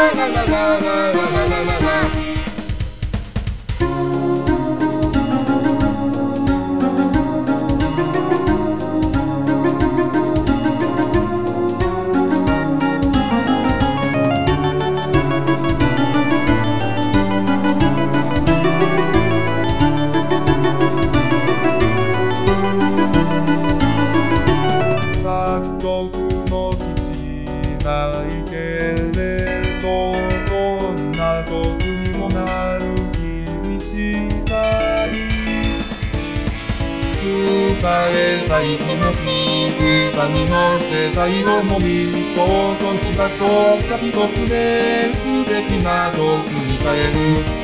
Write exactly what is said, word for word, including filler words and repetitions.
ラララララララララ。作曲の父ないけれど、どんな曲にもなる気にしたい。伝えたい気持ち、歌に乗せたい想い、ちょっとした操作一つで素敵な曲に変える。